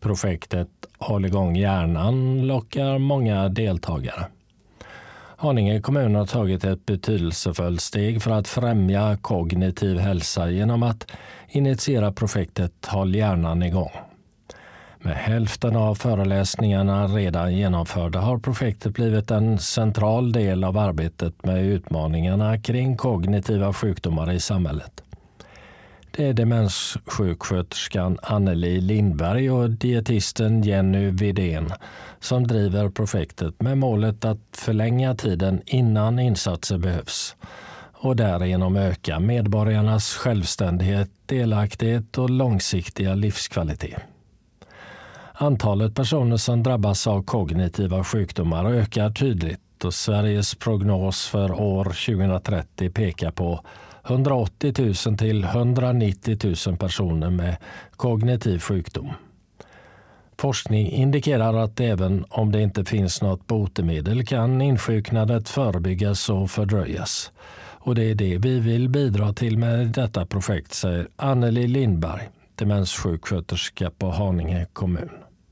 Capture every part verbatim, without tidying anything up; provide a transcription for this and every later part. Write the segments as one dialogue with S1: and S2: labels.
S1: Projektet Håll igång hjärnan lockar många deltagare. Haninge kommun har tagit ett betydelsefullt steg för att främja kognitiv hälsa genom att initiera projektet Håll hjärnan igång. Med hälften av föreläsningarna redan genomförda har projektet blivit en central del av arbetet med utmaningarna kring kognitiva sjukdomar i samhället. Det är demenssjuksköterskan Anneli Lindberg och dietisten Jenny Widén som driver projektet med målet att förlänga tiden innan insatser behövs och därigenom öka medborgarnas självständighet, delaktighet och långsiktiga livskvalitet. Antalet personer som drabbas av kognitiva sjukdomar ökar tydligt och Sveriges prognos för år tjugohundratrettio pekar på hundraåttio tusen till hundranittio tusen personer med kognitiv sjukdom. Forskning indikerar att även om det inte finns något botemedel kan insjuknandet förebyggas och fördröjas. Och det är det vi vill bidra till med detta projekt, säger Anneli Lindberg, demenssjuksköterska på Haninge kommun.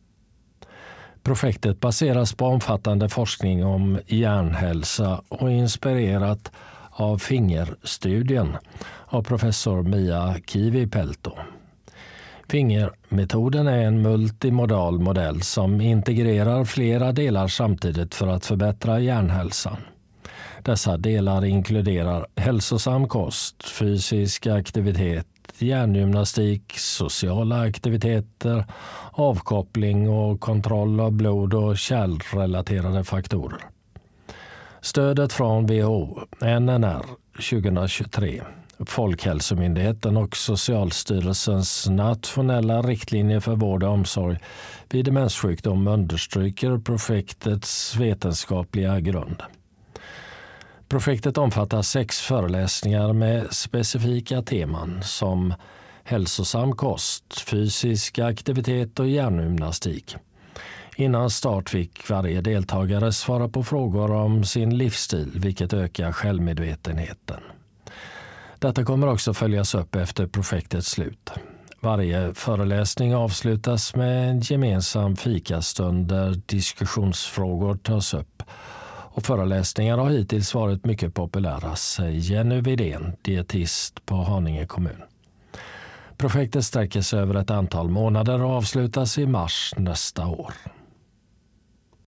S1: Projektet baseras på omfattande forskning om hjärnhälsa och inspirerat av fingerstudien av professor Mia Kivipelto. Fingermetoden är en multimodal modell som integrerar flera delar samtidigt för att förbättra hjärnhälsan. Dessa delar inkluderar hälsosam kost, fysisk aktivitet, hjärngymnastik, sociala aktiviteter, avkoppling och kontroll av blod- och kärlrelaterade faktorer. Stödet från W H O, N N R tjugohundratjugotre, Folkhälsomyndigheten och Socialstyrelsens nationella riktlinjer för vård och omsorg vid demenssjukdom understryker projektets vetenskapliga grund. Projektet omfattar sex föreläsningar med specifika teman som hälsosam kost, fysisk aktivitet och hjärngymnastik. Innan start fick varje deltagare svara på frågor om sin livsstil, vilket ökar självmedvetenheten. Detta kommer också följas upp efter projektets slut. Varje föreläsning avslutas med en gemensam fikastund där diskussionsfrågor tas upp. Och föreläsningar har hittills varit mycket populära, säger Jenny Widén, dietist på Haninge kommun. Projektet sträcker sig över ett antal månader och avslutas i mars nästa år.